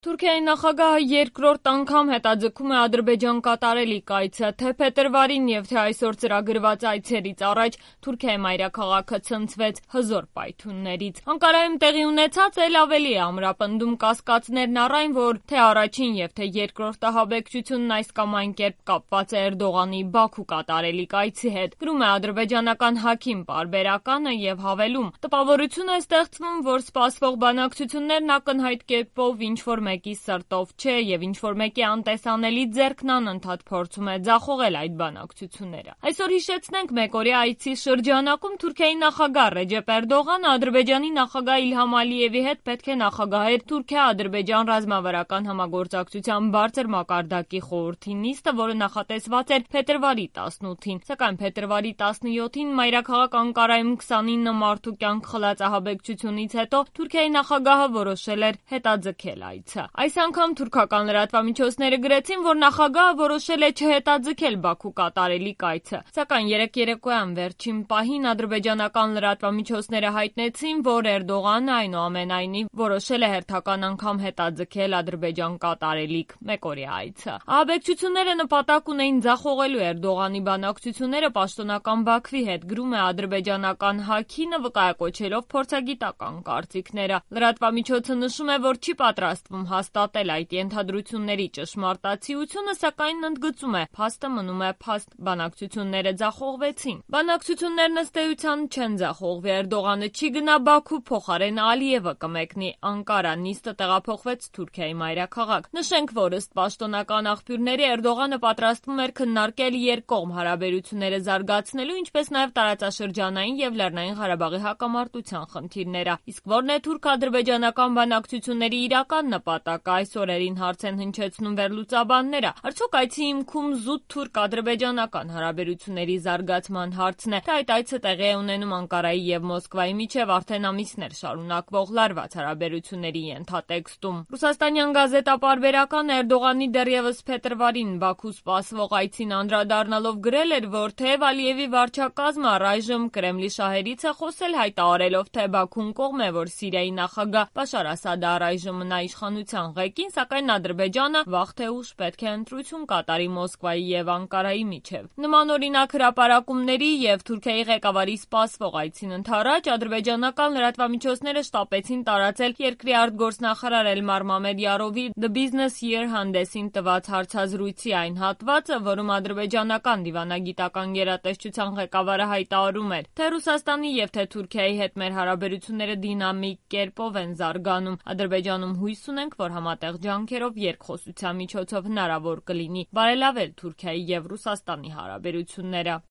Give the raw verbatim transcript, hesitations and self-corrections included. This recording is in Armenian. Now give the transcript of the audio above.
Թուրքիայի նախագահը երկրորդ անգամ հետաձգում է Ադրբեջան կատարելիք այցը, թե փետրվարին եւ թե այսօր ծրագրված այցերից առաջ Թուրքիայի մայրաքաղաքը ցնցվեց հզոր պայթյուններից։ Անկարայում տեղի ունեցած էլ ավելի է ամրապնդում կասկածներն առ այն, որ թե առաջին եւ թե երկրորդ ահաբեկչությունն այս կամ այն կերպ կապված է Էրդողանի Բաքու կատարելիք այցի հետ, գրում է ադրբեջանական Հաքիմ պարբերականը եւ հավելում. տպավորություն է ստեղծվում, որ սպասվող բանակցություններն ակնհայտ կերպով ինչ-որ մեկի սրտով չէ եւ ինչ-որ մեկի անտեսանելի ձեռքն անընդհատ փորձում է ձախողել այդ բանակցությունները։ Այսօր հիշեցնենք մեկօրյա այցի շրջանակում Թուրքիայի նախագահ Ռեջեփ Էրդողանը Ադրբեջանի նախագահ Իլհամ Ալիևի հետ պետք է նախագահեր Թուրքիա-Ադրբեջան ռազմավարական համագործակցության բարձր մակարդակի խորհրդի նիստը, որը նախատեսված էր փետրվարի տասնութին, սակայն փետրվարի տասնյոթին մայրաքաղաք Անկարայում քսանինը մարդու կյանք խլած ահաբեկչությունից հետո Թուրքիայի նախագահը որոշել էր հետաձգել այցը։ Այս անգամ թուրքական լրատվամիջոցները գրեցին, որ նախագահը որոշել է չհետաձգել Բաքու կատարելիք այցը, սակայն երեկ երեկոյան վերջին պահին ադրբեջանական լրատվամիջոցները հայտնեցին, որ Էրդողանը այնուամենայնիվ որոշել է հերթական անգամ հետաձգել Ադրբեջան կատարելիք մեկօրյա այցը։ Ահաբեկչությունները նպատակ ունեին ձախողելու Էրդողանի բանակցությունները պաշտոնական Բաքվի հետ, գրում է ադրբեջանական Հաքինը, վկայակոչելով փորձագիտական կարծիքները։ Լրատվամիջոցը նշում է, որ չի պատրաստվում հաստատել այդ ենթադրությունների ճշմարտացիությունը, սակայն ընդգծում է, փաստը մնում է փաստ, բանակցությունները ձախողվեցին։ Բանակցություններն ըստ էության չեն ձախողվի, Էրդողանը չի գնա Բաքու, փոխարեն Ալիևը կմեկնի Անկարա, նիստը տեղափոխվեց Թուրքիայի մայրաքաղաք։ Նշենք, որ ըստ պաշտոնական աղբյուրների Էրդողանը պատրաստվում էր քննարկել երկկողմ հարաբերությունները զարգացնելու, ինչպես նաև տարածաշրջանային եւ Լեռնային Ղարաբաղի հակամարտության խնդիրները։ Իսկ որն է թուրք-ադրբեջանական բանակցությունների իրական նպատակը, այս օրերին հարց են հնչեցնում վերլուծաբանները։ Արդյոք այցի հիմքում զուտ թուրք-ադրբեջանական հարաբերությունների զարգացման հարցն է, թե այդ այցը տեղի է ունենում Անկարայի եւ Մոսկվայի միջև արդեն ամիսներ շարունակվող լարված հարաբերությունների ենթատեքստում։ Ռուսաստանյան գազետա պարբերական Էրդողանի դեռևս փետրվարին Բաքու սպասվող այցին անդրադառնալով գրել էր, որ թեև Ալիևի վարչակազմը առայժմ Կրեմլի շահերից է խոսել, հայտարարելով, թե Բաքուն կողմ է, որ Սիրիայի նախագահ Բաշար Ասադը առայժմ մնա իշխանության ղեկին, սակայն Ադրբեջանը վաղ թե ուշ պետք է ընտրություն կատարի Մոսկվայի եւ Անկարայի միջև։ Նմանօրինակ հրապարակումների եւ Թուրքիայի ղեկավարի սպասվող այցին ընդառաջ ադրբեջանական լրատվամիջոցները շտապեցին տարածել երկրի արտգործնախարար Էլմար Մամեդյարովի The Business Year հանդեսին տված հարցազրույցի այն հատվածը, որում ադրբեջանական դիվանագիտական գերատեսչության ղեկավարը հայտարարում էր, թե Ռուսաստանի եւ թե Թուրքիայի հետ մեր հարաբերությունները դինամիկ կերպով են զարգանում։ Ադրբեջանում հույս ունենք, որ համատեղ ջանքերով երկխոսության միջոցով հնարավոր կլինի բարելավել Թուրքիայի եւ Ռուսաստանի հարաբերությունները։